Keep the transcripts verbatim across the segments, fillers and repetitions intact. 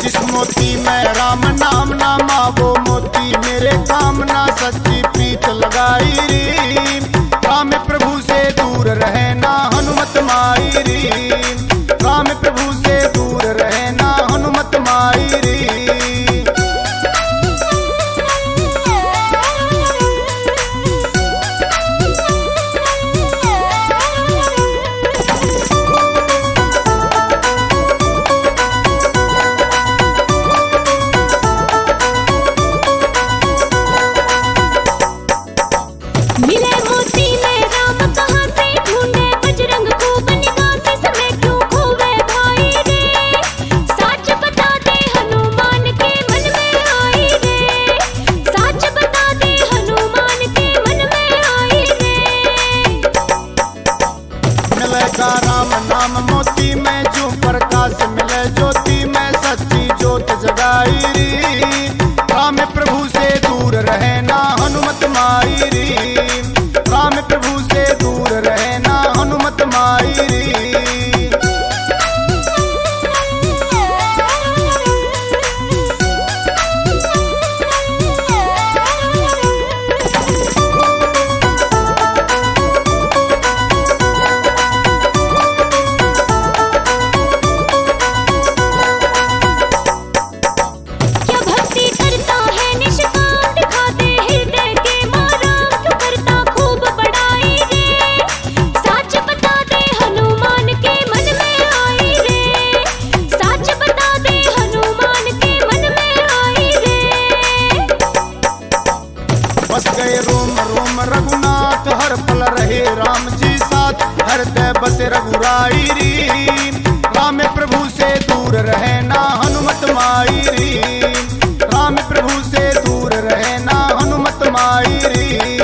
जिस मोती में राम नाम नामा वो मोती मेरे कामना सच्ची प्रीत लगाई री। राम प्रभु से दूर रहना हनुमत माई री। राम प्रभु से दूर रहना हनुमत माई री। राम नाम मोती में जो प्रकाश मिले ज्योति में सच्ची ज्योत जगाई री। राम प्रभु से दूर रहना हनुमत माई री। राम प्रभु से दूर रहना हनुमत माई री। बस गए रोम रोम रघुनाथ हर पल रहे राम जी साथ। हृदय बसे रघुराई री। राम प्रभु से दूर रहना हनुमत माई री। राम प्रभु से दूर रहना हनुमत माई री।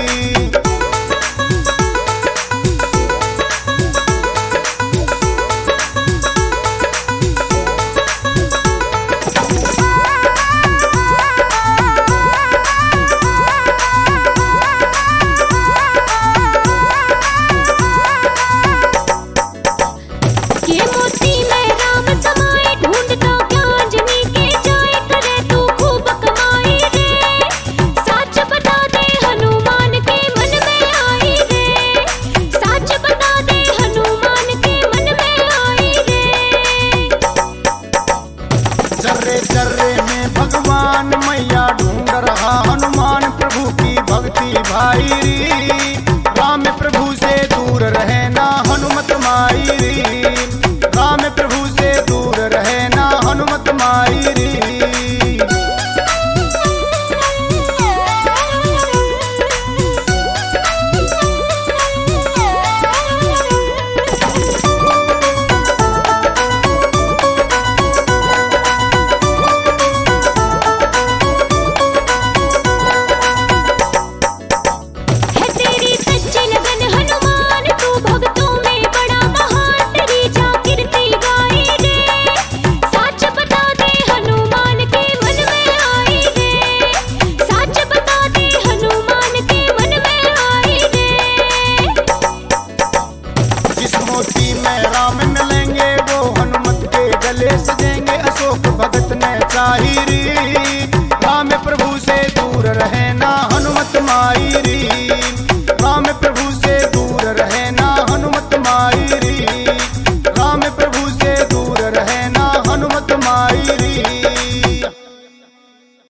जर्रे में भगवान मैया ढूंढ रहा हनुमान प्रभु की भक्ति भाई री। राम प्रभु से दूर रहना हनुमत माई री। राम प्रभु से दूर रहना हनुमत माई री। मोती में राम मिलेंगे वो हनुमत के गले सजेंगे अशोक भगत ने चाही री। राम प्रभु से दूर रहना हनुमत माई री।